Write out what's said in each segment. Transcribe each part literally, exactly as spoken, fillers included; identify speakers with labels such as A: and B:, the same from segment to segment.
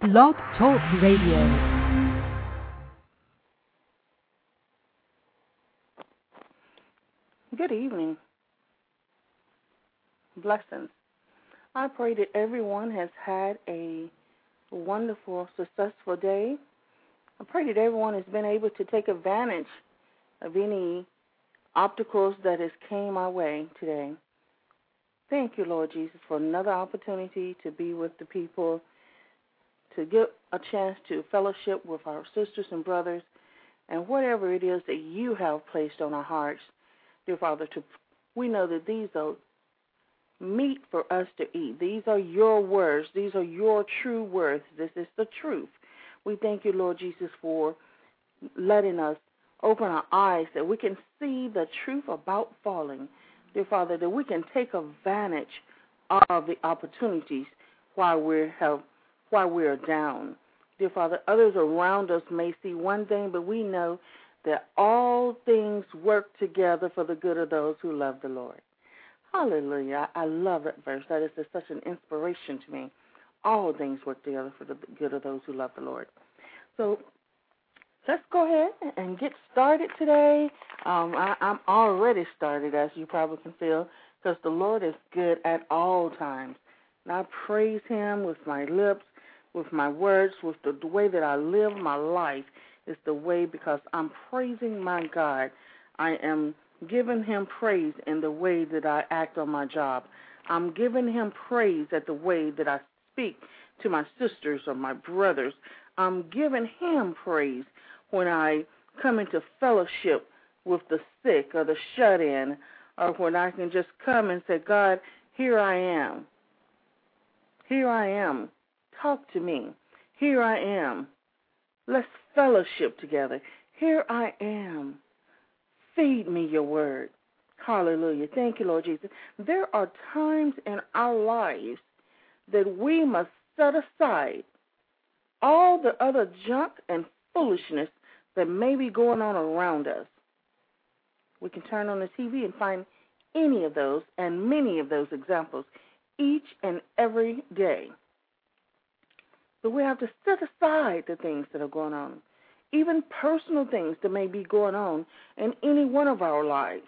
A: Blog Talk Radio.
B: Good evening. Blessings. I pray that everyone has had a wonderful, successful day. I pray that everyone has been able to take advantage of any obstacles that has came our way today. Thank you, Lord Jesus, for another opportunity to be with the people, to get a chance to fellowship with our sisters and brothers, and whatever it is that you have placed on our hearts, dear Father, to, we know that these are meat for us to eat. These are your words. These are your true words. This is the truth. We thank you, Lord Jesus, for letting us open our eyes that we can see the truth about falling, dear Father, that we can take advantage of the opportunities while we have while we are down. Dear Father, others around us may see one thing, but we know that all things work together for the good of those who love the Lord. Hallelujah. I love that verse. That is just such an inspiration to me. All things work together for the good of those who love the Lord. So let's go ahead and get started today. Um, I, I'm already started, as you probably can feel, because the Lord is good at all times. And I praise him with my lips, with my words, with the, the way that I live my life is the way, because I'm praising my God. I am giving him praise in the way that I act on my job. I'm giving him praise at the way that I speak to my sisters or my brothers. I'm giving him praise when I come into fellowship with the sick or the shut-in, or when I can just come and say, God, here I am. Here I am. Talk to me. Here I am. Let's fellowship together. Here I am. Feed me your word. Hallelujah. Thank you, Lord Jesus. There are times in our lives that we must set aside all the other junk and foolishness that may be going on around us. We can turn on the T V and find any of those and many of those examples each and every day. But we have to set aside the things that are going on, even personal things that may be going on in any one of our lives.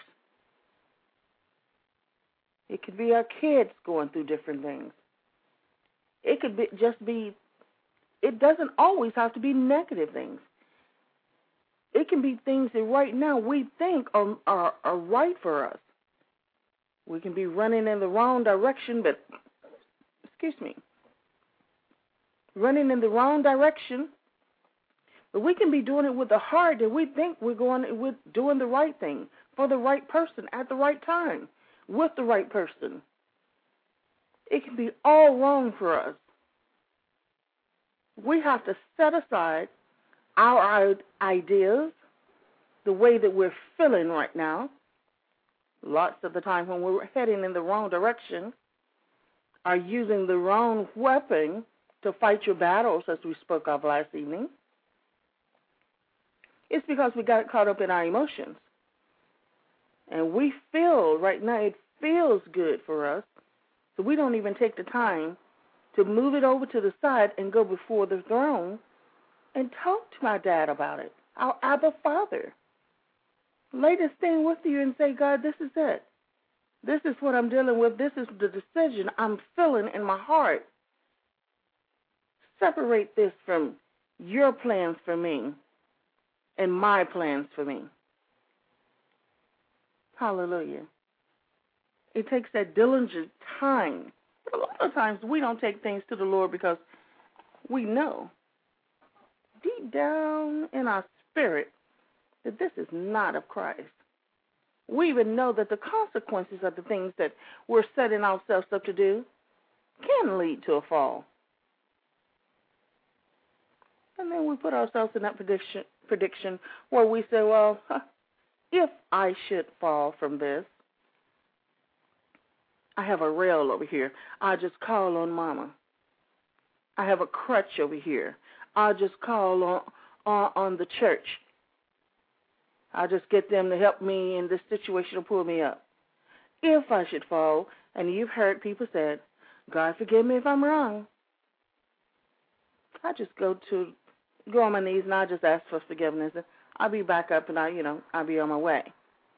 B: It could be our kids going through different things. It could be just be, it doesn't always have to be negative things. It can be things that right now we think are, are, are right for us. We can be running in the wrong direction, but, excuse me, running in the wrong direction, but we can be doing it with a heart that we think we're going, we're doing the right thing for the right person at the right time with the right person. It can be all wrong for us. We have to set aside our ideas, the way that we're feeling right now. Lots of the time when we're heading in the wrong direction, are using the wrong weapon to fight your battles, as we spoke of last evening. It's because we got caught up in our emotions. And we feel right now, it feels good for us, so we don't even take the time to move it over to the side and go before the throne and talk to my dad about it, our Abba Father. Lay this thing with you and say, God, this is it. This is what I'm dealing with. This is the decision I'm feeling in my heart. Separate this from your plans for me and my plans for me. Hallelujah. It takes that diligent time. But a lot of times we don't take things to the Lord because we know deep down in our spirit that this is not of Christ. We even know that the consequences of the things that we're setting ourselves up to do can lead to a fall. And then we put ourselves in that prediction, prediction where we say, well, huh, if I should fall from this, I have a rail over here. I'll just call on Mama. I have a crutch over here. I'll just call on, on, on the church. I'll just get them to help me in this situation or pull me up. If I should fall, and you've heard people say, God forgive me if I'm wrong. I just go to go on my knees and I just ask for forgiveness. I'll be back up and I, you know, I'll be on my way.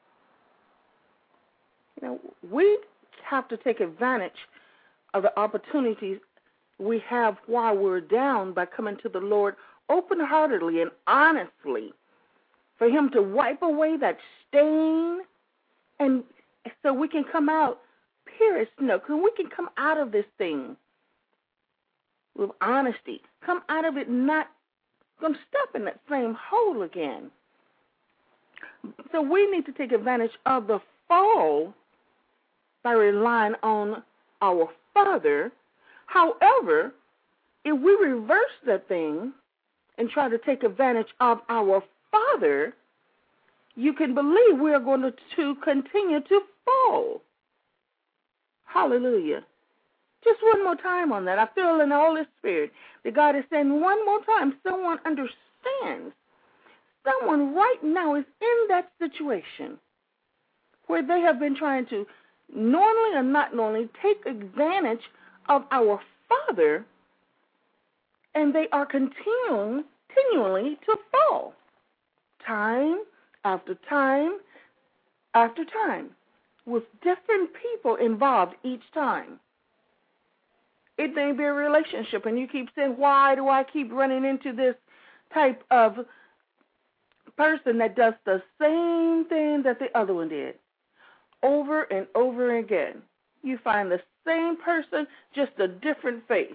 B: You know, we have to take advantage of the opportunities we have while we're down by coming to the Lord open-heartedly and honestly, for Him to wipe away that stain, and so we can come out pure as snow. Because we can come out of this thing with honesty, come out of it not going to step in that same hole again. So we need to take advantage of the fall by relying on our Father. However, if we reverse that thing and try to take advantage of our Father, you can believe we are going to, to continue to fall. Hallelujah. Just one more time on that. I feel in the Holy Spirit that God is saying one more time, someone understands. Someone right now is in that situation where they have been trying to, knowingly or not knowingly, take advantage of our Father, and they are continuing, continually to fall. Time after time after time, with different people involved each time. It may be a relationship, and you keep saying, why do I keep running into this type of person that does the same thing that the other one did? Over and over again. You find the same person, just a different face,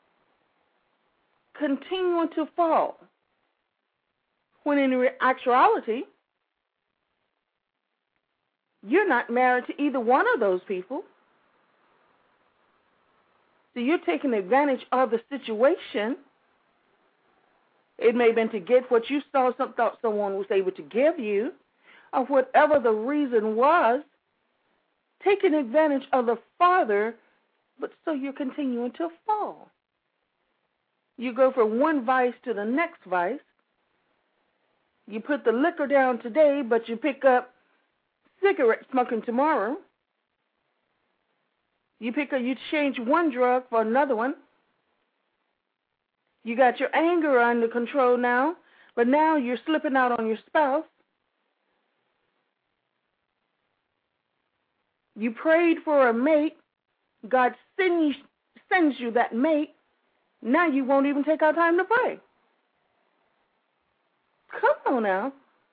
B: continuing to fall. When in actuality, you're not married to either one of those people. So you're taking advantage of the situation. It may have been to get what you saw, some, thought someone was able to give you, or whatever the reason was, taking advantage of the Father, but so you're continuing to fall. You go from one vice to the next vice. You put the liquor down today, but you pick up cigarette smoking tomorrow. You pick up, you change one drug for another one. You got your anger under control now, but now you're slipping out on your spouse. You prayed for a mate. God sends you, sends you that mate. Now you won't even take out time to pray. Come on now.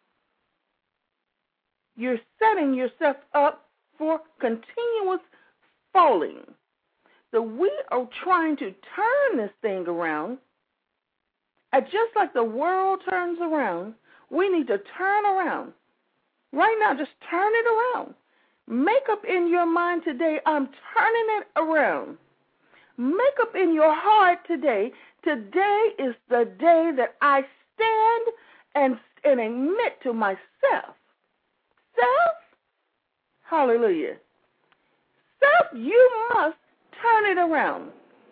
B: You're setting yourself up for continuous falling. So we are trying to turn this thing around. And just like the world turns around, we need to turn around. Right now, just turn it around. Make up in your mind today, I'm turning it around. Make up in your heart today, today is the day that I stand and, and admit to myself. Self, hallelujah. Self, you must turn it around.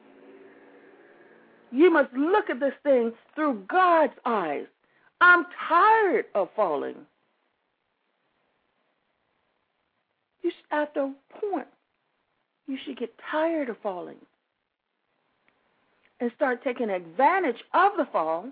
B: You must look at this thing through God's eyes. I'm tired of falling. You should, at the point, you should get tired of falling and start taking advantage of the fall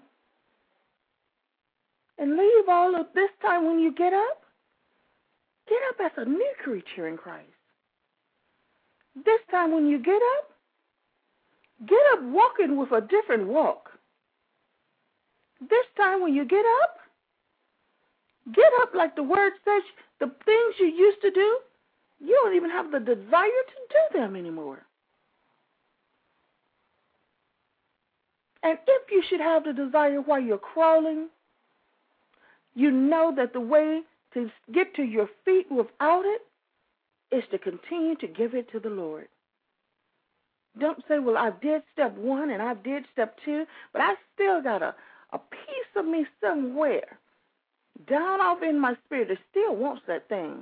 B: and leave all of this time when you get up. Get up as a new creature in Christ. This time when you get up, get up walking with a different walk. This time when you get up, get up like the word says, the things you used to do, you don't even have the desire to do them anymore. And if you should have the desire while you're crawling, you know that the way to get to your feet without it is to continue to give it to the Lord. Don't say, well, I did step one and I did step two, but I still got a, a piece of me somewhere down off in my spirit that still wants that thing.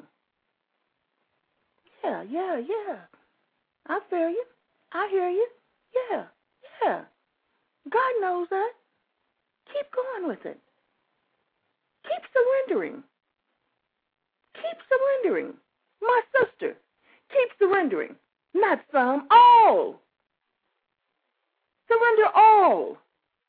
B: Yeah, yeah, yeah. I feel you. I hear you. Yeah, yeah. God knows that. Keep going with it. Keep surrendering. Keep surrendering. My sister, keep surrendering. Not some, all. Surrender all.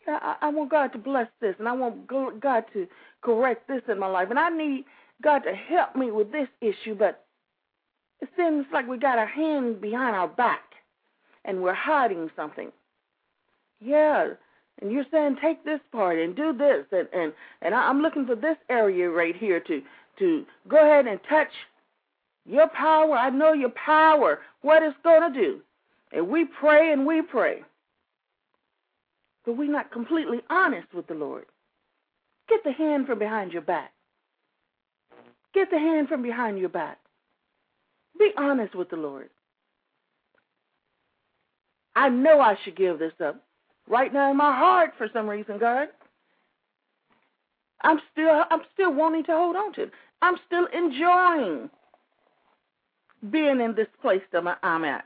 B: Yeah, I, I want God to bless this, and I want God to correct this in my life, and I need God to help me with this issue, but it seems like we got our hand behind our back, and we're hiding something. Yeah, and you're saying take this part and do this, and, and, and I'm looking for this area right here to, to go ahead and touch your power. I know your power, what it's going to do. And we pray and we pray. But we're not completely honest with the Lord. Get the hand from behind your back. Get the hand from behind your back. Be honest with the Lord. I know I should give this up. Right now in my heart, for some reason, God, I'm still I'm still wanting to hold on to it. I'm still enjoying being in this place that I'm at.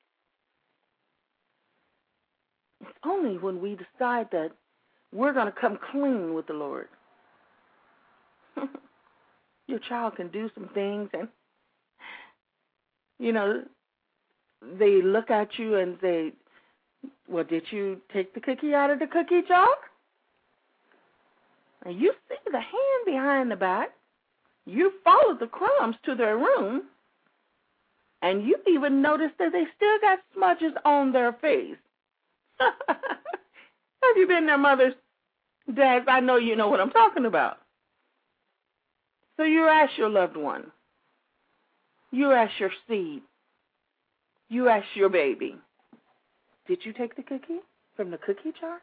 B: It's only when we decide that we're going to come clean with the Lord. Your child can do some things, and, you know, they look at you and say, well, did you take the cookie out of the cookie jar? And you see the hand behind the back. You followed the crumbs to their room, and you even noticed that they still got smudges on their face. Have you been there, mothers, dads? I know you know what I'm talking about. So you ask your loved one. You ask your seed. You ask your baby, did you take the cookie from the cookie jar?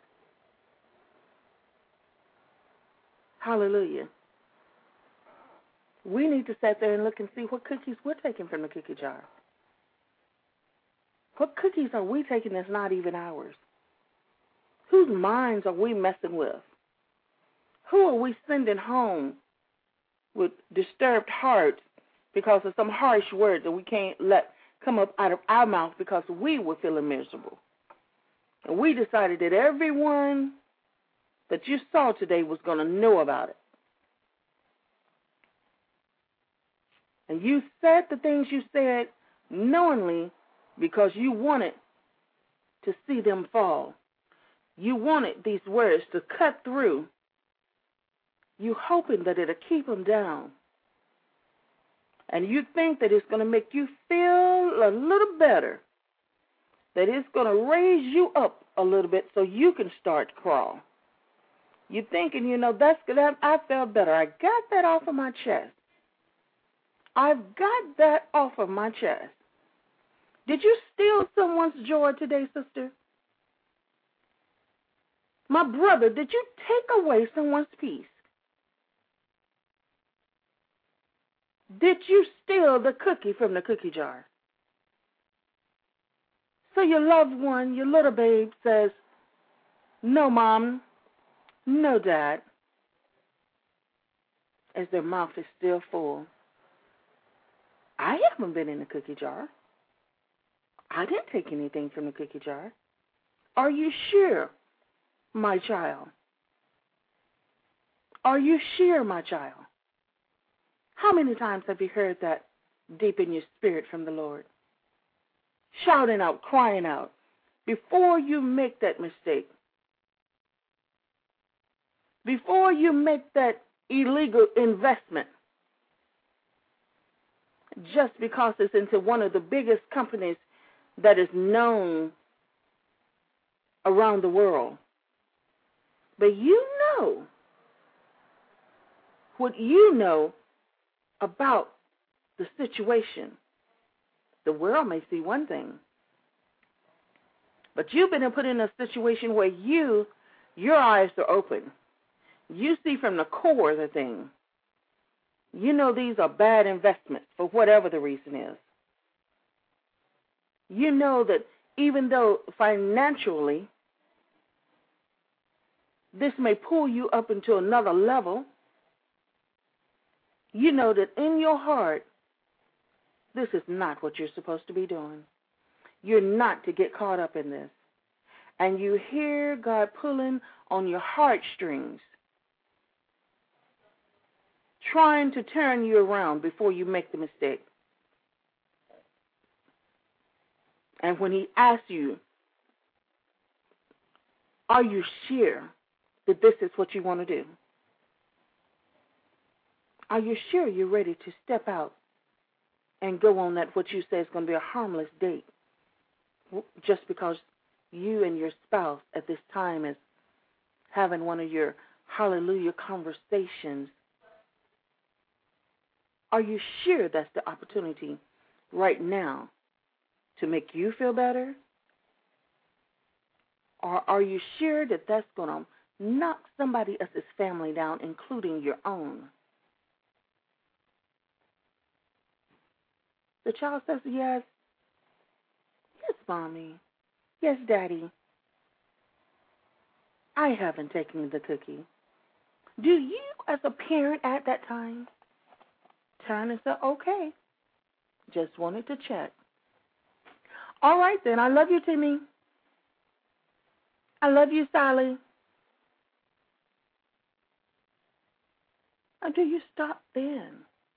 B: Hallelujah. We need to sit there and look and see what cookies we're taking from the cookie jar. What cookies are we taking that's not even ours? Whose minds are we messing with? Who are we sending home with disturbed hearts because of some harsh words that we can't let come up out of our mouth because we were feeling miserable? And we decided that everyone that you saw today was going to know about it. And you said the things you said knowingly because you wanted to see them fall. You wanted these words to cut through. You hoping that it'll keep them down. And you think that it's going to make you feel a little better, that it's going to raise you up a little bit so you can start to crawl. You're thinking, you know, that's good. I felt better. I got that off of my chest. I've got that off of my chest. Did you steal someone's joy today, sister? My brother, did you take away someone's peace? Did you steal the cookie from the cookie jar? So your loved one, your little babe says, no, Mom, no, Dad, as their mouth is still full. I haven't been in the cookie jar. I didn't take anything from the cookie jar. Are you sure, my child? Are you sure, my child? How many times have you heard that deep in your spirit from the Lord? Shouting out, crying out, before you make that mistake, before you make that illegal investment, just because it's into one of the biggest companies that is known around the world. But you know what you know about the situation. The world may see one thing, but you've been put in a situation where you, your eyes are open. You see from the core of the thing. You know these are bad investments for whatever the reason is. You know that even though financially this may pull you up into another level, you know that in your heart this is not what you're supposed to be doing. You're not to get caught up in this. And you hear God pulling on your heartstrings, trying to turn you around before you make the mistake. And when he asks you, Are you sure that this is what you want to do? Are you sure you're ready to step out and go on that what you say is going to be a harmless date just because you and your spouse at this time is having one of your hallelujah conversations? Are you sure that's the opportunity right now to make you feel better? Or are you sure that that's going to knock somebody else's family down, including your own? The child says, yes. Yes, Mommy. Yes, Daddy. I haven't taken the cookie. Do you, as a parent at that time, turn and say, okay, just wanted to check. All right, then. I love you, Timmy. I love you, Sally. Or do you stop then?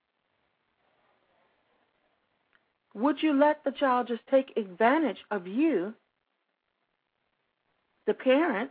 B: Would you let the child just take advantage of you, the parent?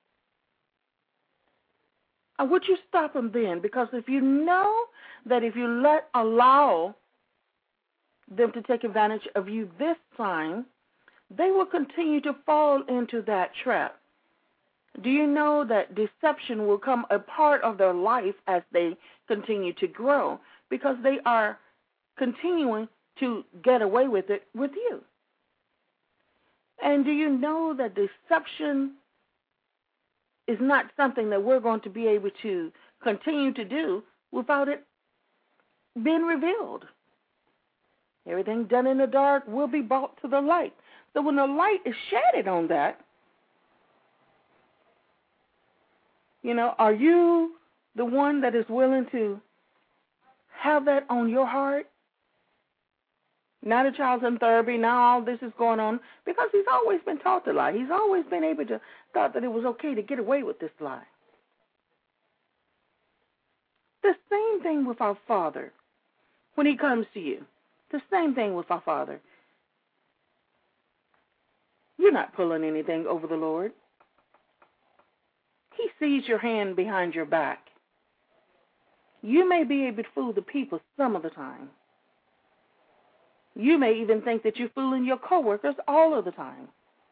B: Or would you stop them then? Because if you know that if you let allow them to take advantage of you this time, they will continue to fall into that trap. Do you know that deception will come a part of their life as they continue to grow because they are continuing to get away with it with you? And do you know that deception is not something that we're going to be able to continue to do without it being revealed? Everything done in the dark will be brought to the light. So when the light is shedded on that, you know, are you the one that is willing to have that on your heart? Now the child's in therapy, now all this is going on, because he's always been taught to lie. He's always been able to thought that it was okay to get away with this lie. The same thing with our Father when he comes to you. The same thing with our Father. You're not pulling anything over the Lord. He sees your hand behind your back. You may be able to fool the people some of the time. You may even think that you're fooling your coworkers all of the time.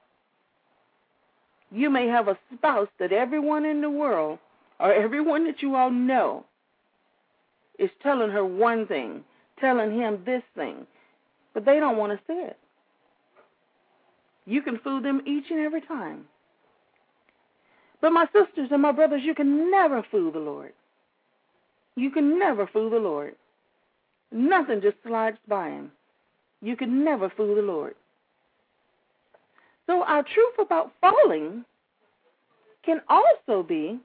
B: You may have a spouse that everyone in the world, or everyone that you all know, is telling her one thing, telling him this thing, but they don't want to say it. You can fool them each and every time. But my sisters and my brothers, you can never fool the Lord. You can never fool the Lord. Nothing just slides by him. You can never fool the Lord. So our truth about falling can also be,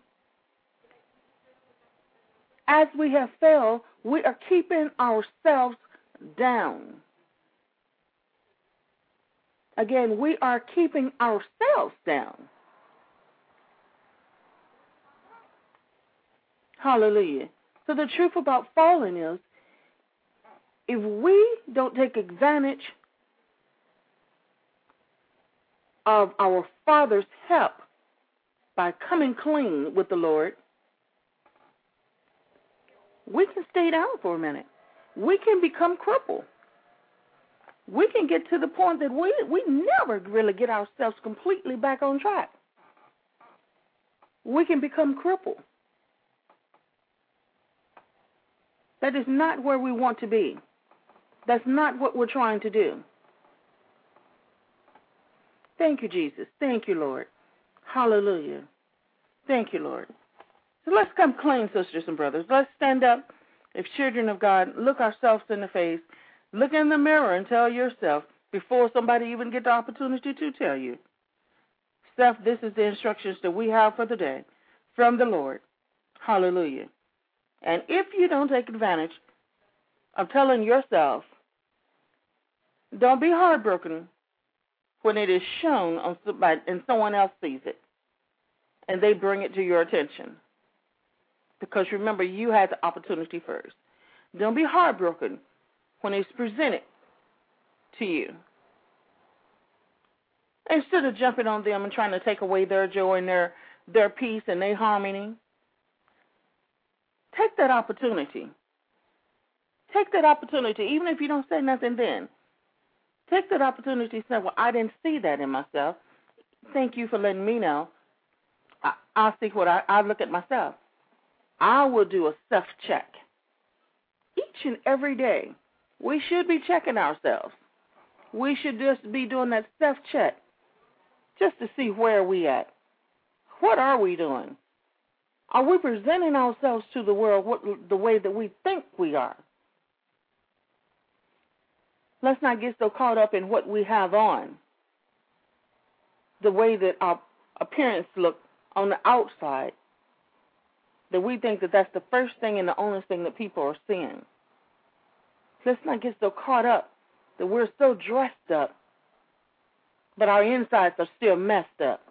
B: as we have failed, we are keeping ourselves down. Again, we are keeping ourselves down. Hallelujah. So the truth about falling is, if we don't take advantage of our Father's help by coming clean with the Lord, we can stay down for a minute. We can become crippled. We can get to the point that we, we never really get ourselves completely back on track. We can become crippled. That is not where we want to be. That's not what we're trying to do. Thank you, Jesus. Thank you, Lord. Hallelujah. Thank you, Lord. So let's come clean, sisters and brothers. Let's stand up as children of God, look ourselves in the face, look in the mirror and tell yourself, before somebody even get the opportunity to tell you, Steph, this is the instructions that we have for the day from the Lord. Hallelujah. And if you don't take advantage of telling yourself, don't be heartbroken when it is shown on somebody and someone else sees it and they bring it to your attention. Because remember, you had the opportunity first. Don't be heartbroken when it's presented to you. Instead of jumping on them and trying to take away their joy and their, their peace and their harmony, take that opportunity. Take that opportunity, even if you don't say nothing then. Take that opportunity to say, well, I didn't see that in myself. Thank you for letting me know. I, I'll see what I, I look at myself. I will do a self-check. Each and every day, we should be checking ourselves. We should just be doing that self-check just to see where we at. What are we doing? Are we presenting ourselves to the world what, the way that we think we are? Let's not get so caught up in what we have on, the way that our appearance looks on the outside, that we think that that's the first thing and the only thing that people are seeing. Let's not get so caught up that we're so dressed up, but our insides are still messed up.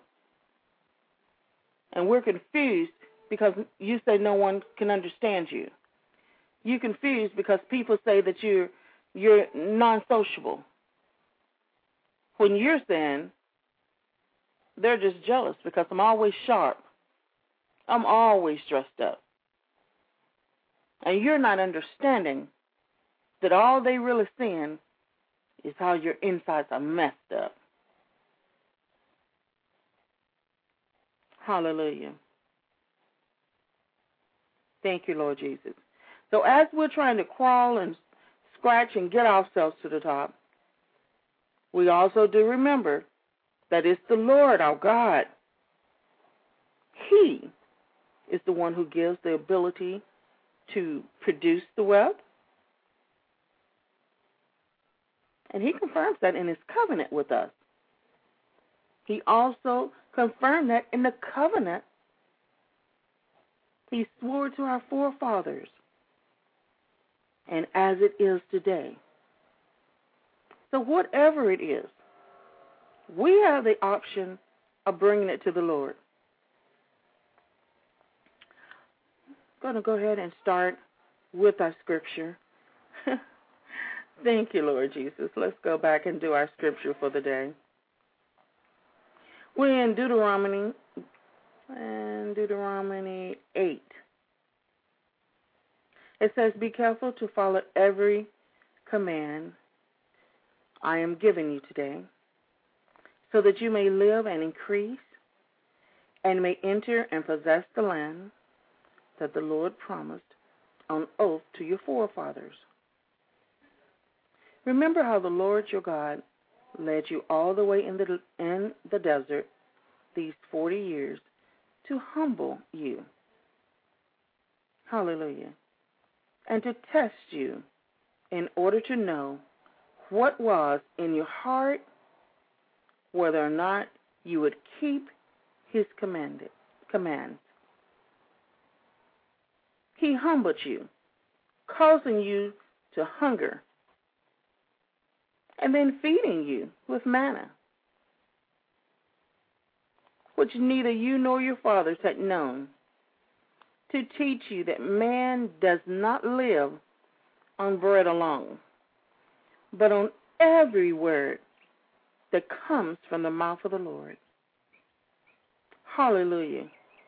B: And we're confused because you say no one can understand you. You're confused because people say that you're you're non-sociable. When you're saying they're just jealous because I'm always sharp. I'm always dressed up. And you're not understanding that all they really seeing is how your insides are messed up. Hallelujah. Thank you, Lord Jesus. So as we're trying to crawl and scratch and get ourselves to the top, we also do remember that it's the Lord, our God. He is the one who gives the ability to produce the wealth. And he confirms that in his covenant with us. He also confirmed that in the covenant he swore to our forefathers, and as it is today. So whatever it is, we have the option of bringing it to the Lord. I'm going to go ahead and start with our scripture. Thank you, Lord Jesus. Let's go back and do our scripture for the day. We're in Deuteronomy, and Deuteronomy eight. It says, be careful to follow every command I am giving you today, so that you may live and increase, and may enter and possess the land that the Lord promised on oath to your forefathers. Remember how the Lord your God led you all the way in the, in the desert these forty years to humble you. Hallelujah. And to test you in order to know what was in your heart, whether or not you would keep his commanded, commands. He humbled you, causing you to hunger, and then feeding you with manna, which neither you nor your fathers had known, to teach you that man does not live on bread alone, but on every word that comes from the mouth of the Lord. Hallelujah.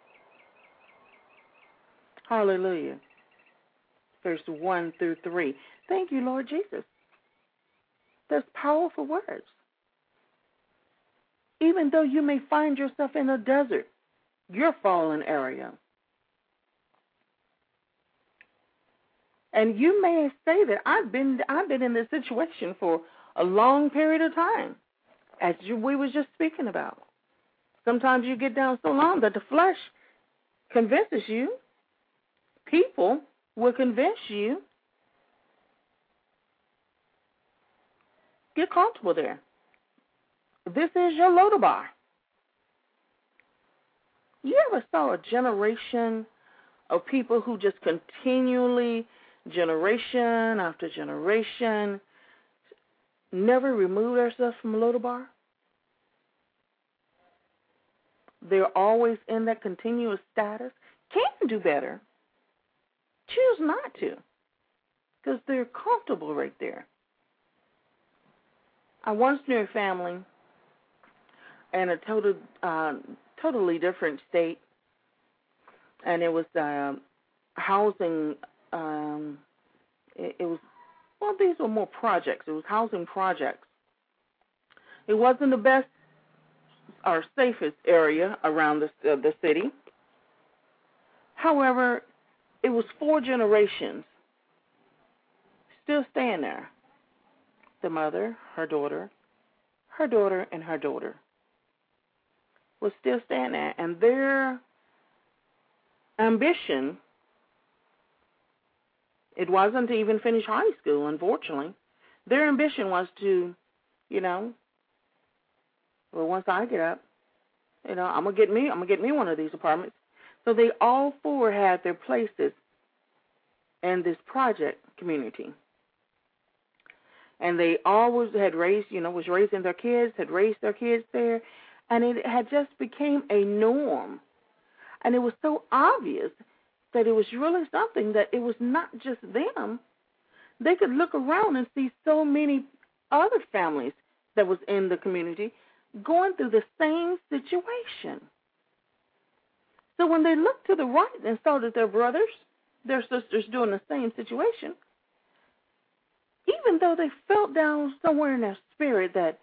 B: Hallelujah. Verse one through three. Thank you, Lord Jesus. There's powerful words. Even though you may find yourself in a desert, your fallen area, and you may say that I've been I've been in this situation for a long period of time, as you, we was just speaking about. Sometimes you get down so long that the flesh convinces you. People will convince you. Get comfortable there. This is your Lodabar. You ever saw a generation of people who just continually, generation after generation, never remove themselves from Lodabar? They're always in that continuous status. Can do better. Choose not to, because they're comfortable right there. I once knew a family in a total, uh, totally different state, and it was uh, housing. Um, it, it was well, these were more projects. It was housing projects. It wasn't the best or safest area around the uh, the city. However, it was four generations still staying there. The mother, her daughter, her daughter, and her daughter was still staying there. And their ambition, it wasn't to even finish high school, unfortunately. Their ambition was to, you know, well, once I get up, you know, I'm gonna get me, I'm gonna get me one of these apartments. So they all four had their places in this project community. And they always had raised, you know, was raising their kids, had raised their kids there, and it had just became a norm. And it was so obvious that it was really something that it was not just them. They could look around and see so many other families that was in the community going through the same situation. So when they looked to the right and saw that their brothers, their sisters doing the same situation, even though they felt down somewhere in their spirit that,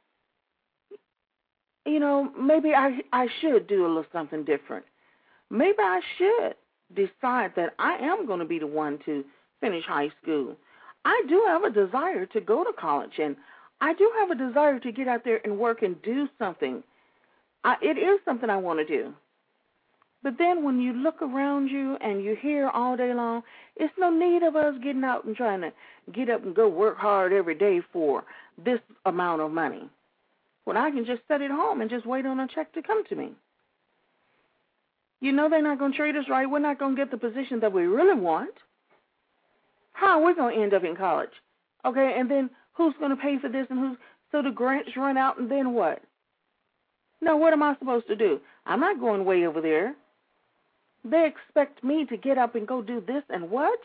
B: you know, maybe I I should do a little something different. Maybe I should decide that I am going to be the one to finish high school. I do have a desire to go to college, and I do have a desire to get out there and work and do something. I, it is something I want to do. But then when you look around you and you hear all day long, it's no need of us getting out and trying to get up and go work hard every day for this amount of money, when I can just sit at home and just wait on a check to come to me. You know they're not going to treat us right. We're not going to get the position that we really want. How are we going to end up in college? Okay, and then who's going to pay for this and who's, so the grants run out and then what? No, what am I supposed to do? I'm not going way over there. They expect me to get up and go do this and what?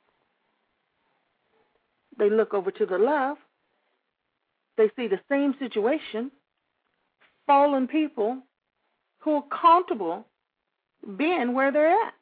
B: They look over to the left. They see the same situation, fallen people who are comfortable being where they're at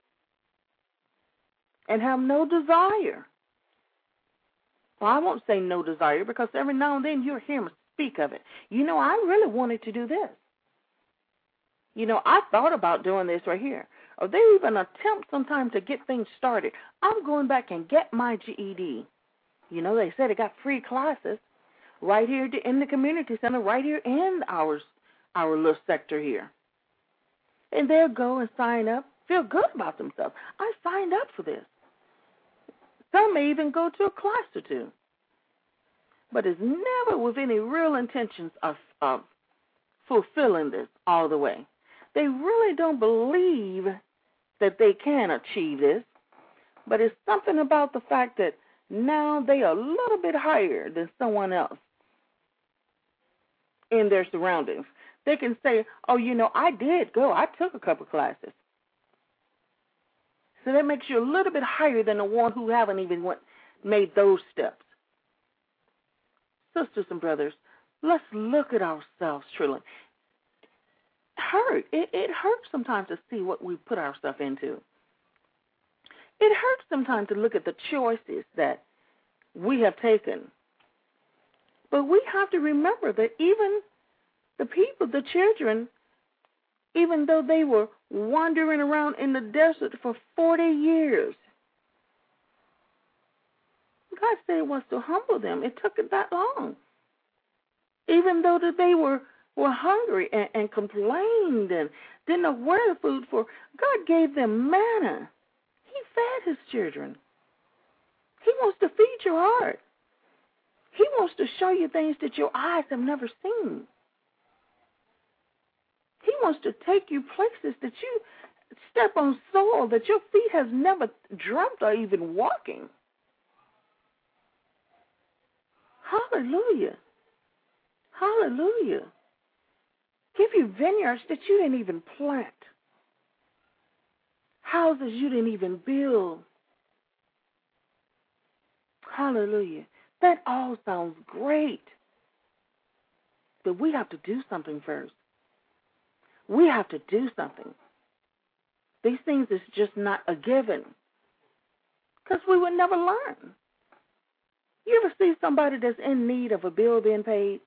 B: and have no desire. Well, I won't say no desire because every now and then you'll hear them speak of it. You know, I really wanted to do this. You know, I thought about doing this right here. Or they even attempt sometimes to get things started. I'm going back and get my G E D. You know, they said they got free classes right here in the community center, right here in our, our little sector here. And they'll go and sign up, feel good about themselves. I signed up for this. Some may even go to a class or two. But it's never with any real intentions of, of fulfilling this all the way. They really don't believe that they can achieve this, but it's something about the fact that now they are a little bit higher than someone else in their surroundings. They can say, oh, you know, I did go. I took a couple classes. So that makes you a little bit higher than the one who haven't even went, made those steps. Sisters and brothers, let's look at ourselves truly. Hurt. It, it hurts sometimes to see what we put ourselves into. It hurts sometimes to look at the choices that we have taken. But we have to remember that even the people, the children, even though they were wandering around in the desert for forty years, God said it was to humble them. It took it that long. Even though that they were were hungry and, and complained and didn't know where the food for, God gave them manna. He fed his children. He wants to feed your heart. He wants to show you things that your eyes have never seen. He wants to take you places that you step on soil that your feet has never dreamt of even walking. Hallelujah. Hallelujah. Give you vineyards that you didn't even plant. Houses you didn't even build. Hallelujah. That all sounds great. But we have to do something first. We have to do something. These things is just not a given, because we would never learn. You ever see somebody that's in need of a bill being paid,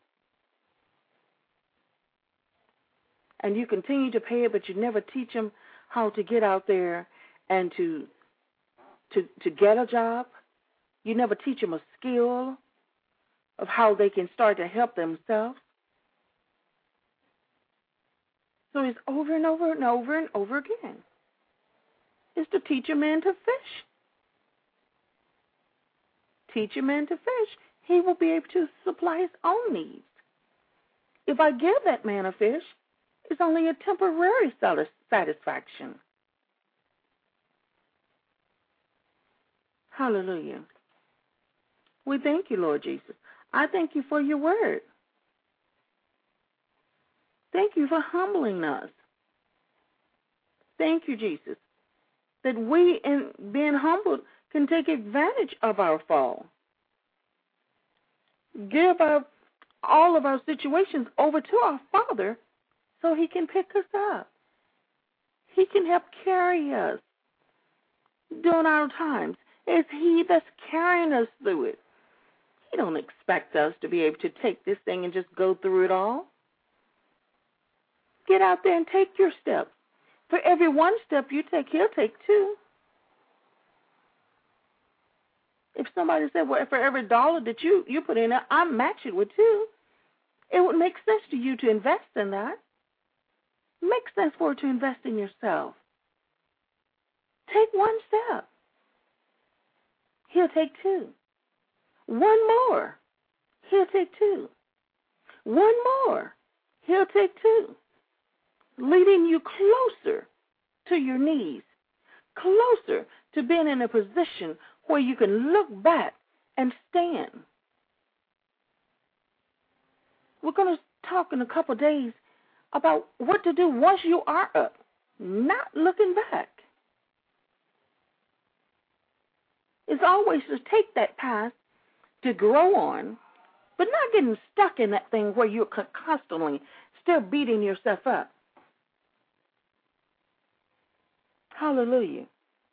B: and you continue to pay it, but you never teach them how to get out there and to to to get a job? You never teach them a skill of how they can start to help themselves. So it's over and over and over and over again. It's to teach a man to fish. Teach a man to fish. He will be able to supply his own needs. If I give that man a fish, it's only a temporary satisfaction. Hallelujah. We thank you, Lord Jesus. I thank you for your word. Thank you for humbling us. Thank you, Jesus, that we, in being humbled, can take advantage of our fall. Give our, all of our situations over to our Father so he can pick us up. He can help carry us during our times. It's he that's carrying us through it. He don't expect us to be able to take this thing and just go through it all. Get out there and take your steps. For every one step you take, he'll take two. If somebody said, well, for every dollar that you, you put in, I match it with two, it would make sense to you to invest in that. It makes sense for it to invest in yourself. Take one step. He'll take two. One more. He'll take two. One more. He'll take two. Leading you closer to your knees, closer to being in a position where you can look back and stand. We're going to talk in a couple of days about what to do once you are up, not looking back. It's always to take that path to grow on, but not getting stuck in that thing where you're constantly still beating yourself up. Hallelujah.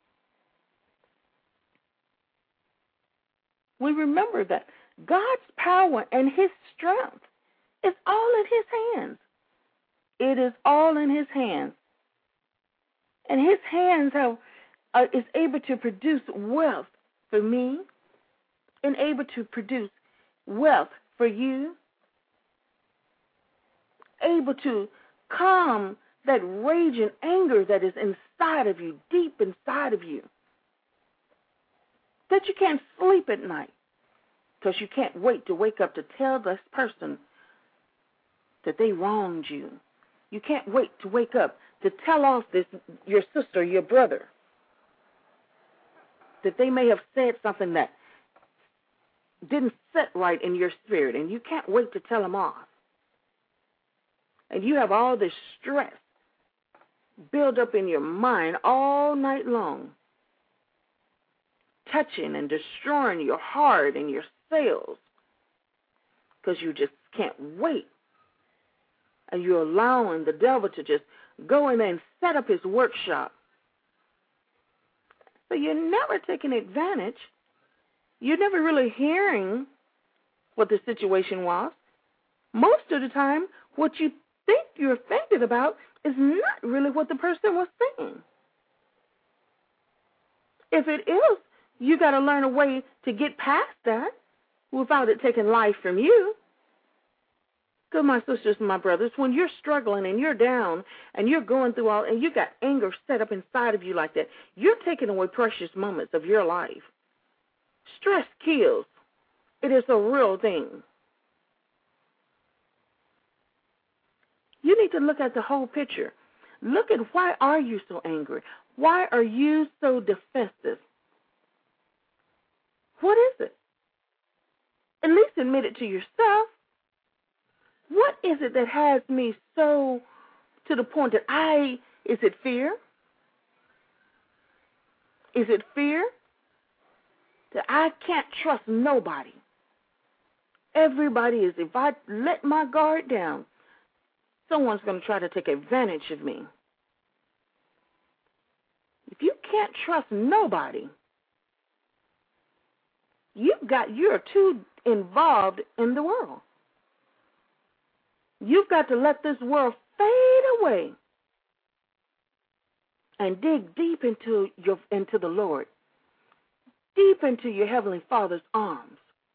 B: We remember that God's power and his strength is all in his hands. It is all in his hands. And his hands have, uh, is able to produce wealth for me and able to produce wealth for you, able to calm that raging anger that is inside of you, deep inside of you, that you can't sleep at night because you can't wait to wake up to tell this person that they wronged you. You can't wait to wake up to tell off this your sister, your brother, that they may have said something that didn't sit right in your spirit, and you can't wait to tell them off. And you have all this stress build up in your mind all night long, touching and destroying your heart and your cells, because you just can't wait. And you're allowing the devil to just go in there and set up his workshop. So you're never taking advantage. You're never really hearing what the situation was. Most of the time, what you think you're offended about is not really what the person was saying. If it is, you got to learn a way to get past that without it taking life from you. Good, my sisters and my brothers, when you're struggling and you're down and you're going through all, and you got anger set up inside of you like that, you're taking away precious moments of your life. Stress kills. It is a real thing. You need to look at the whole picture. Look at why are you so angry? Why are you so defensive? What is it? At least admit it to yourself. What is it that has me so to the point that I, is it fear? Is it fear? That I can't trust nobody. Everybody is, if I let my guard down, someone's going to try to take advantage of me. If you can't trust nobody, you've got, you're too involved in the world. You've got to let this world fade away and dig deep into your into the Lord, deep into your Heavenly Father's arms.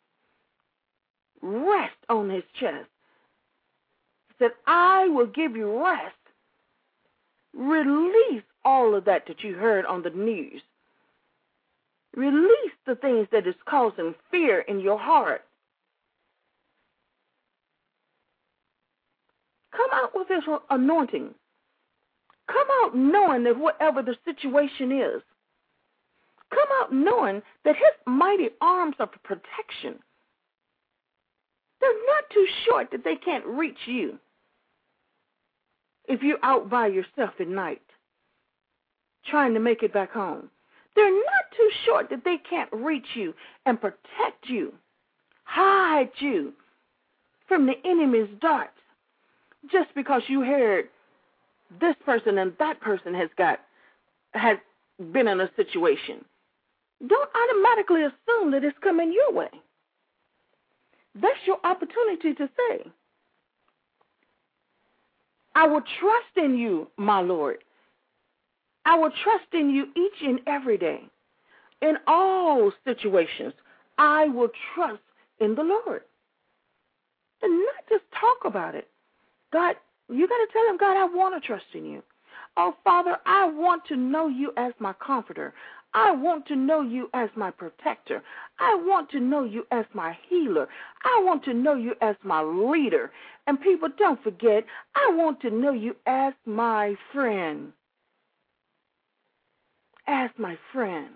B: Rest on his chest. He said, I will give you rest. Release all of that that you heard on the news. Release the things that is causing fear in your heart. Come out with his anointing. Come out knowing that whatever the situation is, come out knowing that his mighty arms of protection, they're not too short that they can't reach you if you're out by yourself at night trying to make it back home. They're not too short that they can't reach you and protect you, hide you from the enemy's darts just because you heard this person and that person has got has been in a situation. Don't automatically assume that it's coming your way. That's your opportunity to say, I will trust in you, my Lord. I will trust in you each and every day. In all situations, I will trust in the Lord. And not just talk about it. God, you got to tell him, God, I want to trust in you. Oh, Father, I want to know you as my comforter. I want to know you as my protector. I want to know you as my healer. I want to know you as my leader. And people, don't forget, I want to know you as my friend. As my friend.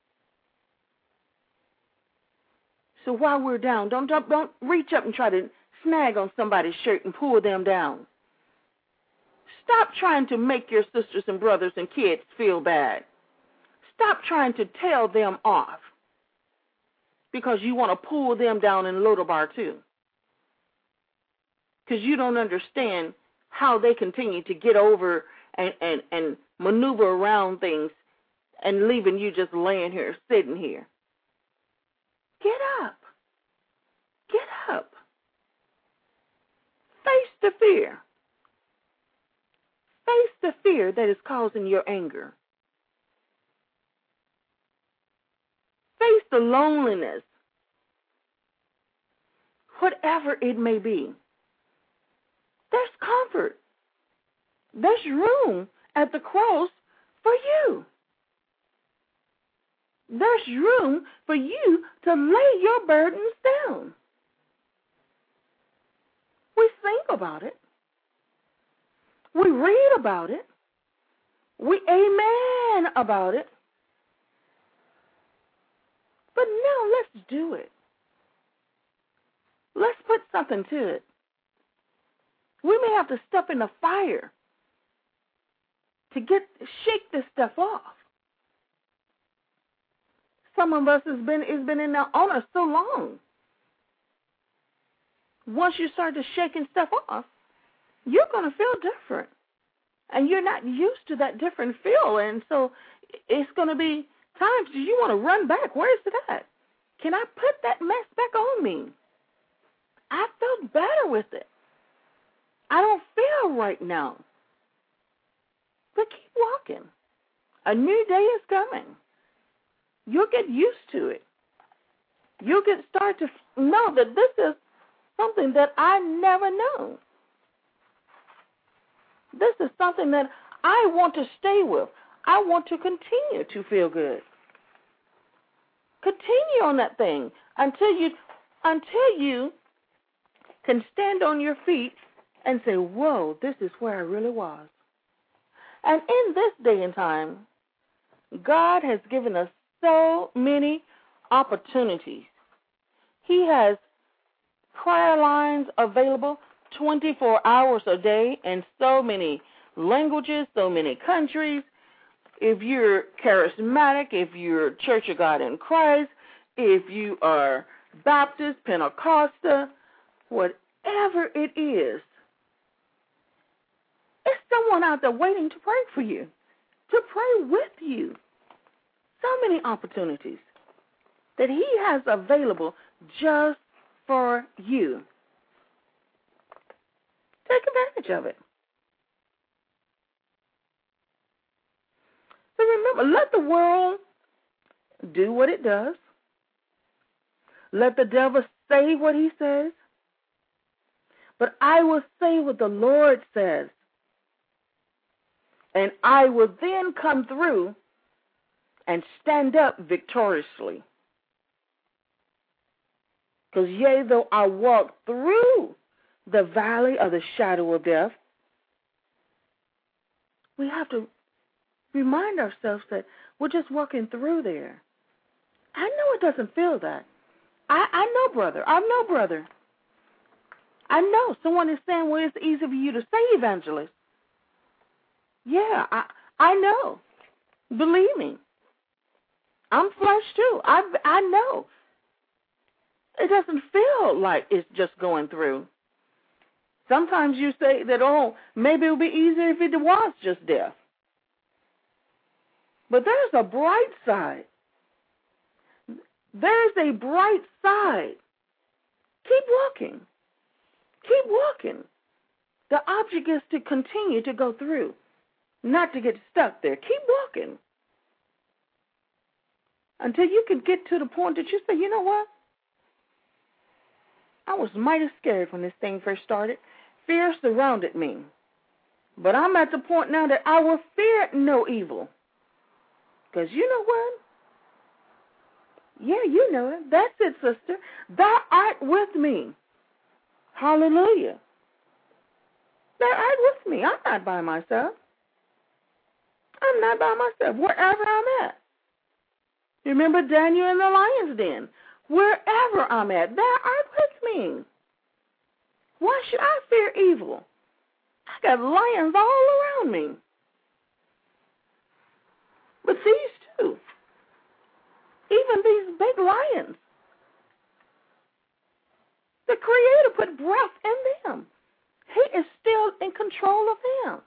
B: So while we're down, don't, don't, don't reach up and try to snag on somebody's shirt and pull them down. Stop trying to make your sisters and brothers and kids feel bad. Stop trying to tell them off because you want to pull them down in Lodabar too. Because you don't understand how they continue to get over and, and, and maneuver around things and leaving you just laying here, sitting here. Get up. Get up. Face the fear. Face the fear that is causing your anger. Face the loneliness. Whatever it may be. There's comfort. There's room at the cross for you. There's room for you to lay your burdens down. We think about it. We read about it. We amen about it. But now let's do it. Let's put something to it. We may have to step in the fire to get shake this stuff off. Some of us has been has been in there on us so long. Once you start to shaking stuff off, you're going to feel different. And you're not used to that different feel. And so it's going to be times you want to run back. Where is it at? Can I put that mess back on me? I felt better with it. I don't feel right now. But keep walking. A new day is coming. You'll get used to it. You'll get start to know that this is something that I never knew. This is something that I want to stay with. I want to continue to feel good. Continue on that thing until you until you can stand on your feet and say, whoa, this is where I really was. And in this day and time, God has given us so many opportunities. He has prayer lines available twenty-four hours a day in so many languages, so many countries. If you're charismatic, if you're Church of God in Christ, if you are Baptist, Pentecostal, whatever it is, there's someone out there waiting to pray for you, to pray with you. So many opportunities that he has available just for you. Take advantage of it. So remember, let the world do what it does. Let the devil say what he says. But I will say what the Lord says. And I will then come through and stand up victoriously. Because yea, though I walk through the valley of the shadow of death, we have to remind ourselves that we're just walking through there. I know it doesn't feel that. I, I know, brother. I know, brother. I know. Someone is saying, well, it's easy for you to say, evangelist. Yeah, I I know. Believe me. I'm flesh too. I I know. It doesn't feel like it's just going through. Sometimes you say that, oh, maybe it would be easier if it was just death. But there's a bright side. There's a bright side. Keep walking. Keep walking. The object is to continue to go through, not to get stuck there. Keep walking until you can get to the point that you say, you know what? I was mighty scared when this thing first started. Fear surrounded me. But I'm at the point now that I will fear no evil. Because you know what? Yeah, you know it. That's it, sister. Thou art with me. Hallelujah. Thou art with me. I'm not by myself. I'm not by myself. Wherever I'm at. Remember Daniel in the lion's den. Wherever I'm at, thou art with me. Why should I fear evil? I got lions all around me. But these two, even these big lions, the Creator put breath in them. He is still in control of them.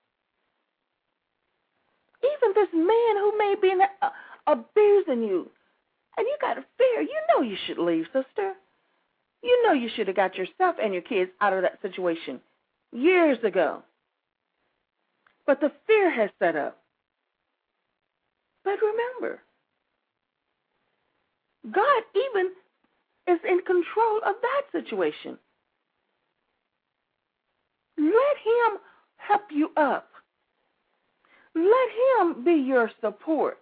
B: Even this man who may be uh, abusing you, and you got to fear, you know you should leave, sister. You know you should have got yourself and your kids out of that situation years ago. But the fear has set up. But remember, God even is in control of that situation. Let him help you up. Let him be your support.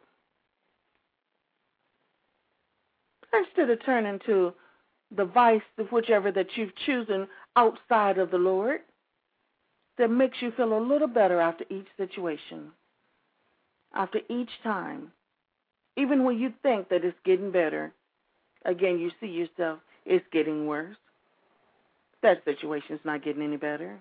B: Instead of turning to the vice of whichever that you've chosen outside of the Lord that makes you feel a little better after each situation, after each time. Even when you think that it's getting better, again, you see yourself, it's getting worse. That situation's not getting any better.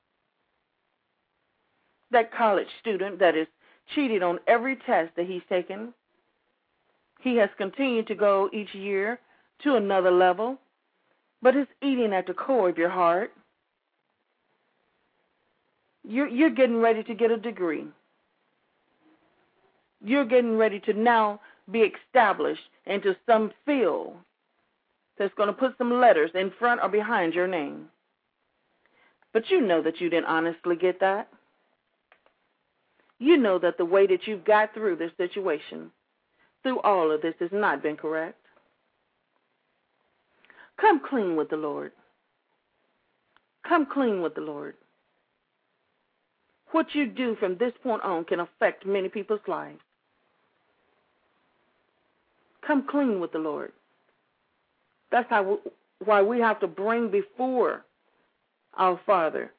B: That college student that is cheated on every test that he's taken, he has continued to go each year to another level, but it's eating at the core of your heart. You're, you're getting ready to get a degree. You're getting ready to now be established into some field that's going to put some letters in front or behind your name. But you know that you didn't honestly get that. You know that the way that you've got through this situation, through all of this, has not been correct. Come clean with the Lord. Come clean with the Lord. What you do from this point on can affect many people's lives. Come clean with the Lord. That's how we, why we have to bring before our Father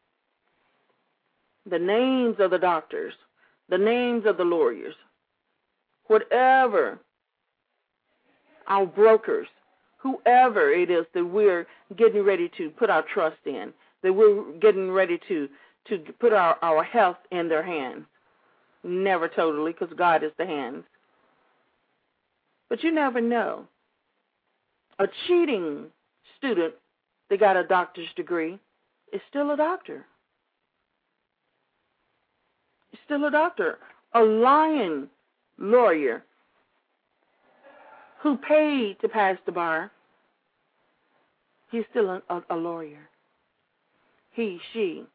B: the names of the doctors, the names of the lawyers, whatever, our brokers, whoever it is that we're getting ready to put our trust in, that we're getting ready to, to put our, our health in their hands. Never totally, because God is the hands. But you never know. A cheating student that got a doctor's degree is still a doctor. He's still a doctor. A lying lawyer who paid to pass the bar, he's still a, a, a lawyer. He, she,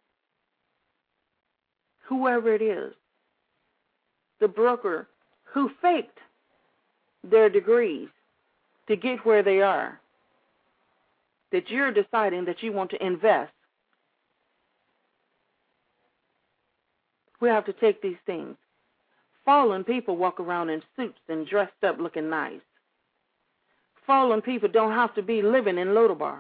B: whoever it is, the broker who faked their degrees to get where they are, that you're deciding that you want to invest. We have to take these things. Fallen people walk around in suits and dressed up looking nice. Fallen people don't have to be living in Lodabar.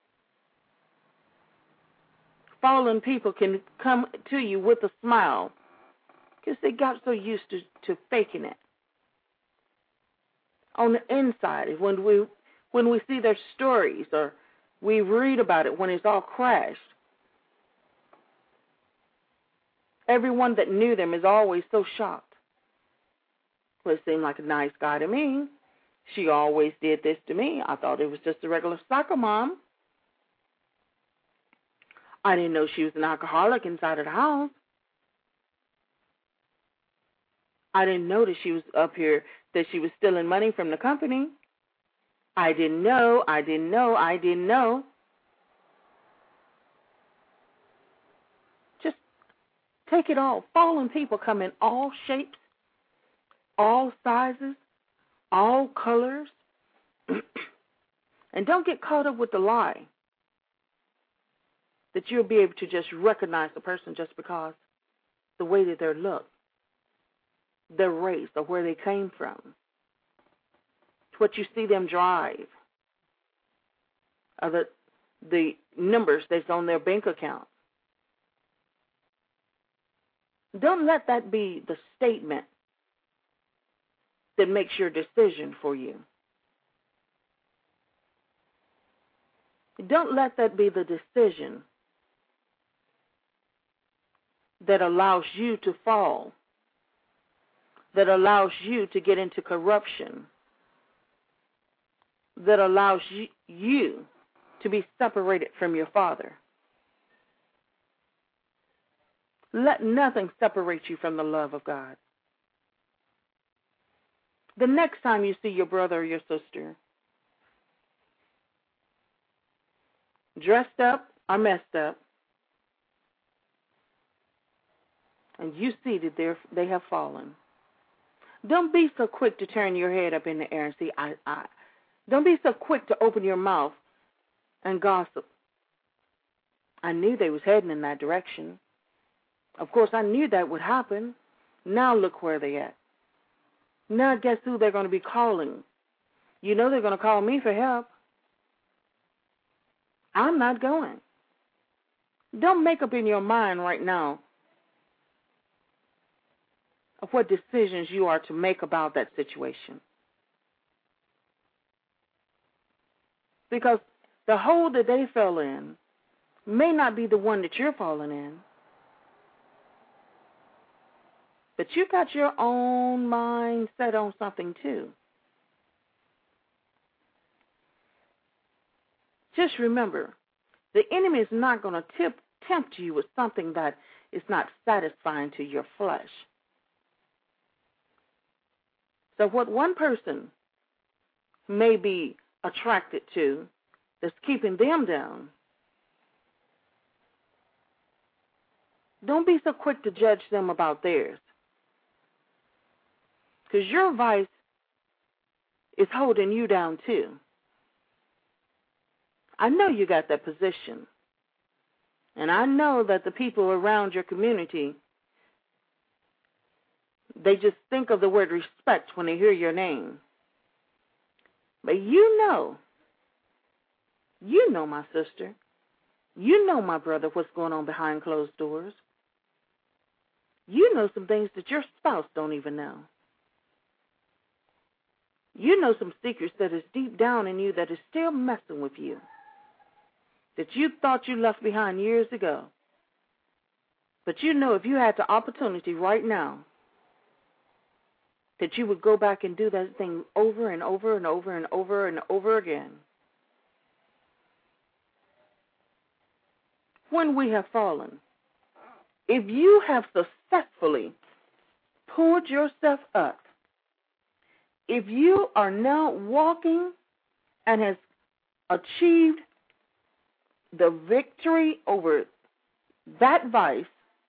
B: Fallen people can come to you with a smile because they got so used to, to faking it. On the inside, when we when we see their stories or we read about it when it's all crashed, everyone that knew them is always so shocked. Well, it seemed like a nice guy to me. She always did this to me. I thought it was just a regular soccer mom. I didn't know she was an alcoholic inside of the house. I didn't know that she was up here, that she was stealing money from the company. I didn't know, I didn't know, I didn't know. Just take it all. Fallen people come in all shapes, all sizes, all colors. And don't get caught up with the lie that you'll be able to just recognize the person just because the way that they look, their race, or where they came from. It's what you see them drive, or the, the numbers that's on their bank account. Don't let that be the statement that makes your decision for you. Don't let that be the decision that allows you to fall, that allows you to get into corruption, that allows you, you to be separated from your Father. Let nothing separate you from the love of God. The next time you see your brother or your sister dressed up or messed up, and you see that they're, they have fallen, don't be so quick to turn your head up in the air and see I, I. Don't be so quick to open your mouth and gossip. I knew they was heading in that direction. Of course, I knew that would happen. Now look where they at. Now guess who they're going to be calling? You know they're going to call me for help. I'm not going. Don't make up in your mind right now of what decisions you are to make about that situation. Because the hole that they fell in may not be the one that you're falling in. But you got your own mind set on something too. Just remember, the enemy is not going to tip, tempt you with something that is not satisfying to your flesh. So what one person may be attracted to that's keeping them down, don't be so quick to judge them about theirs. Because your vice is holding you down too. I know you got that position. And I know that the people around your community, they just think of the word respect when they hear your name. But you know, you know, my sister, you know, my brother, what's going on behind closed doors. You know some things that your spouse don't even know. You know some secrets that is deep down in you that is still messing with you, that you thought you left behind years ago. But you know if you had the opportunity right now that you would go back and do that thing over and over and over and over and over again. When we have fallen, if you have successfully pulled yourself up, if you are now walking and has achieved the victory over that vice,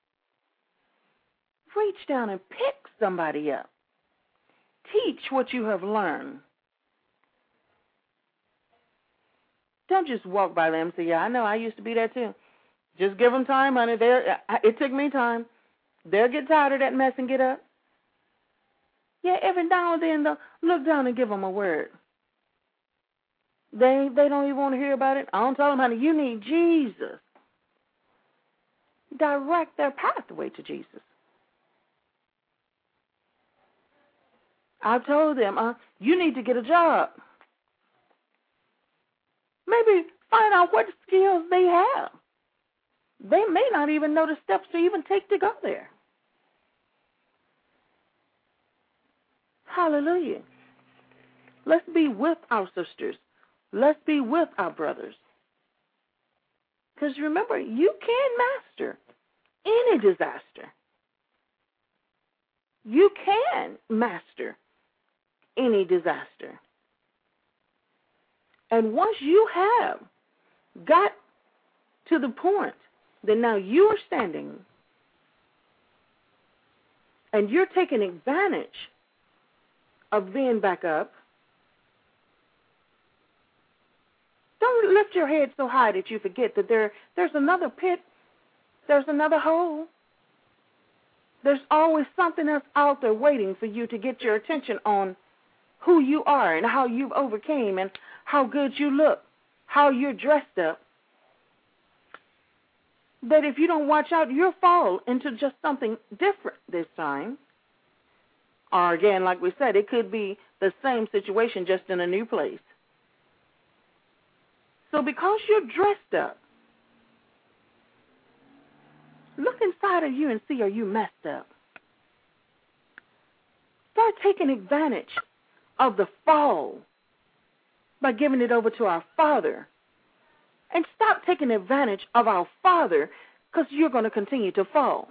B: reach down and pick somebody up. Teach what you have learned. Don't just walk by them and say, yeah, I know, I used to be there too. Just give them time, honey. They're, it took me time. They'll get tired of that mess and get up. Yeah, every now and then, though, look down and give them a word. They they don't even want to hear about it. I don't tell them, honey, you need Jesus. Direct their pathway to Jesus. I've told them, uh, you need to get a job. Maybe find out what skills they have. They may not even know the steps to even take to go there. Hallelujah. Let's be with our sisters. Let's be with our brothers. Because remember, you can master any disaster. You can master any disaster. And once you have got to the point that now you are standing and you're taking advantage of being back up, don't lift your head so high that you forget that there there's another pit, there's another hole. There's always something else out there waiting for you to get your attention on who you are and how you've overcame and how good you look, how you're dressed up. That if you don't watch out, you'll fall into just something different this time. Or again, like we said, it could be the same situation just in a new place. So because you're dressed up, look inside of you and see, are you messed up? Start taking advantage of the fall by giving it over to our Father. And stop taking advantage of our Father because you're going to continue to fall.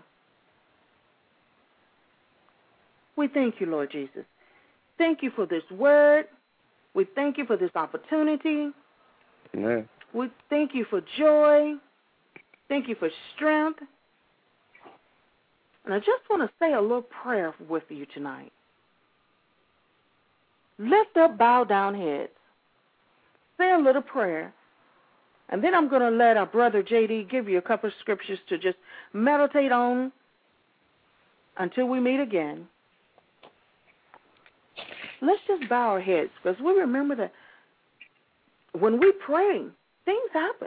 B: We thank you, Lord Jesus. Thank you for this word. We thank you for this opportunity.
C: Amen.
B: We thank you for joy. Thank you for strength. And I just want to say a little prayer with you tonight. Lift up, bow down heads. Say a little prayer. And then I'm going to let our brother J D give you a couple of scriptures to just meditate on until we meet again. Let's just bow our heads because we remember that when we pray, things happen.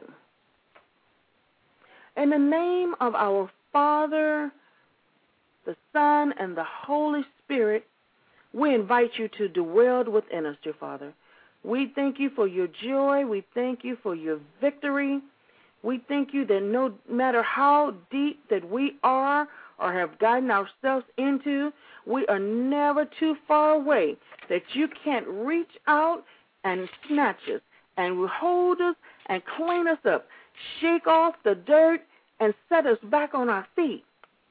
B: In the name of our Father, the Son, and the Holy Spirit, we invite you to dwell within us, dear Father. We thank you for your joy. We thank you for your victory. We thank you that no matter how deep that we are or have gotten ourselves into, we are never too far away that you can't reach out and snatch us and hold us and clean us up, shake off the dirt and set us back on our feet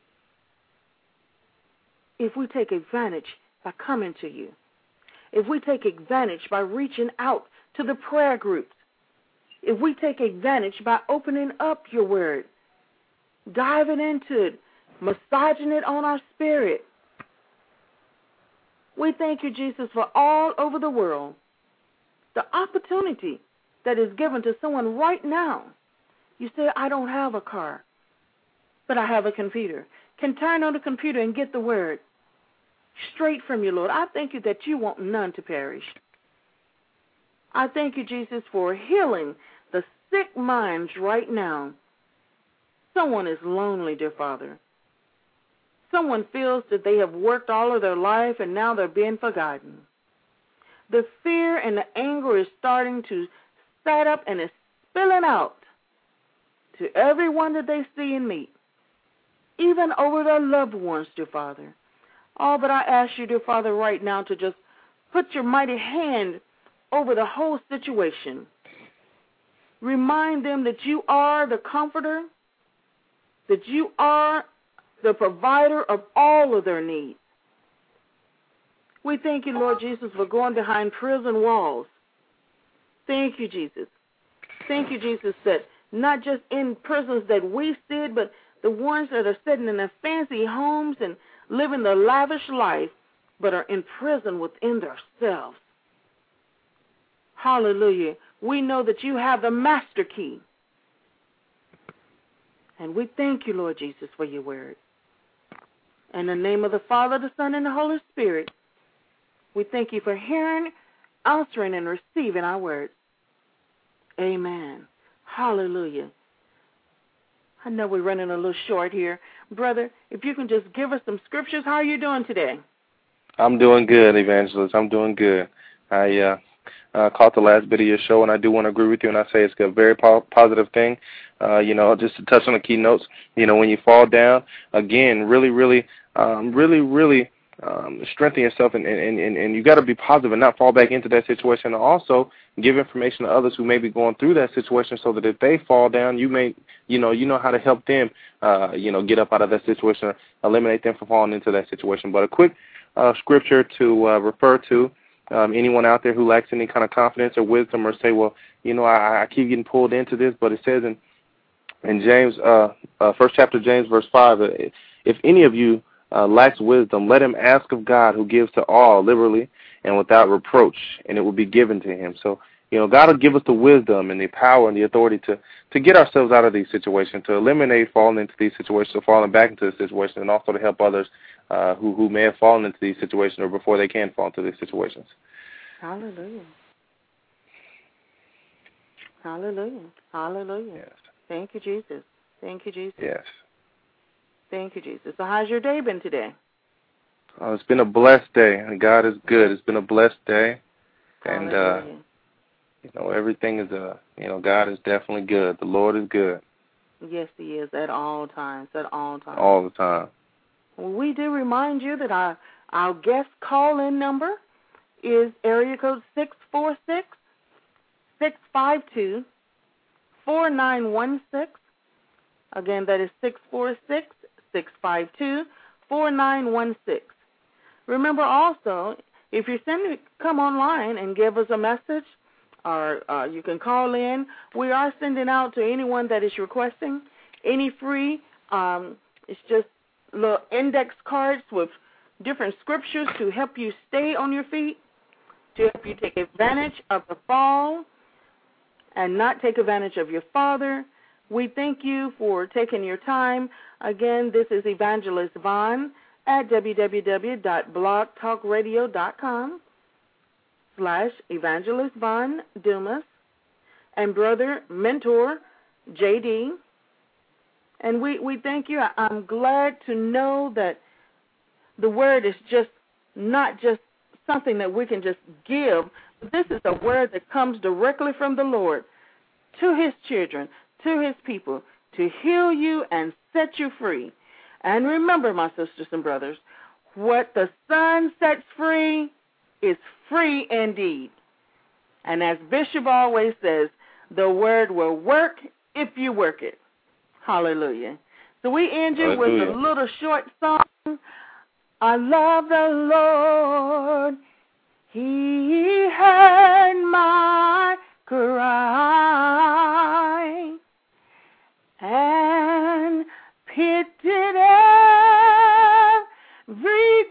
B: if we take advantage by coming to you. If we take advantage by reaching out to the prayer groups, if we take advantage by opening up your word, diving into it, massaging it on our spirit. We thank you, Jesus, for all over the world, the opportunity that is given to someone right now. You say, I don't have a car, but I have a computer. Can turn on the computer and get the word straight from you, Lord. I thank you that you want none to perish. I thank you, Jesus, for healing the sick minds right now. Someone is lonely, dear Father. Someone feels that they have worked all of their life and now they're being forgotten. The fear and the anger is starting to set up and is spilling out to everyone that they see and meet, even over their loved ones, dear Father. Oh, but I ask you, dear Father, right now to just put your mighty hand over the whole situation. Remind them that you are the comforter, that you are the provider of all of their needs. We thank you, Lord Jesus, for going behind prison walls. Thank you, Jesus. Thank you, Jesus, that not just in prisons that we sit, but the ones that are sitting in their fancy homes and living the lavish life, but are in prison within themselves. Hallelujah. We know that you have the master key. And we thank you, Lord Jesus, for your word. In the name of the Father, the Son, and the Holy Spirit, we thank you for hearing, answering, and receiving our words. Amen. Hallelujah. I know we're running a little short here. Brother, if you can just give us some scriptures, how are you doing today?
C: I'm doing good, Evangelist. I'm doing good. I uh, uh, caught the last bit of your show, and I do want to agree with you, and I say it's a very po- positive thing. Uh, you know, just to touch on the keynotes, you know, when you fall down, again, really, really, um, really, really um, strengthen yourself, and, and, and, and you got to be positive and not fall back into that situation. And also give information to others who may be going through that situation so that if they fall down, you may, you know, you know how to help them, uh, you know, get up out of that situation, eliminate them from falling into that situation. But a quick uh, scripture to uh, refer to, um, anyone out there who lacks any kind of confidence or wisdom or say, well, you know, I, I keep getting pulled into this, but it says in in James, uh, uh, first chapter of James, verse five, uh, if any of you uh, lacks wisdom, let him ask of God, who gives to all liberally and without reproach, and it will be given to him. So, you know, God will give us the wisdom and the power and the authority to, to get ourselves out of these situations, to eliminate falling into these situations, or falling back into the situation, and also to help others uh, who, who may have fallen into these situations or before they can fall into these situations.
B: Hallelujah. Hallelujah. Hallelujah.
C: Yes.
B: Thank you, Jesus. Thank you, Jesus.
C: Yes.
B: Thank you, Jesus. So how's your day been today?
C: Uh, it's been a blessed day, and God is good. It's been a blessed day, and uh, you know, everything is, uh, you know, God is definitely good. The Lord is good.
B: Yes, He is at all times, at all times.
C: All the time.
B: Well, we do remind you that our, our guest call-in number is area code six four six, six five two, four nine one six. Again, that is six four six, six five two, four nine one six. Remember also, if you're sending, come online and give us a message, or uh, you can call in. We are sending out to anyone that is requesting any free, um, it's just little index cards with different scriptures to help you stay on your feet, to help you take advantage of the fall and not take advantage of your Father. We thank you for taking your time. Again, this is Evangelist Vaughn at www.blogtalkradio.com slash Evangelist Vaughn Dumas and Brother Mentor J D. And we, we thank you. I'm glad to know that the word is just not just something that we can just give. This is a word that comes directly from the Lord to His children, to His people, to heal you and set you free. And remember, my sisters and brothers, what the Son sets free is free indeed. And as Bishop always says, the word will work if you work it. Hallelujah. So we end you
C: Hallelujah.
B: with a little short song. I love the Lord. He heard my cry and pitied every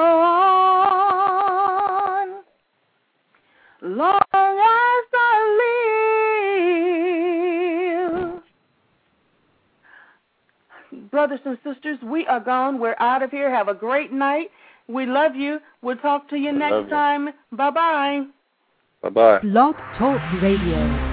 B: groan. Long as I live. Brothers and sisters, we are gone. We're out of here. Have a great night. We love you. We'll talk to you
C: I love
B: next
C: you.
B: time. Bye-bye.
C: Bye-bye.
A: Blog Talk Radio.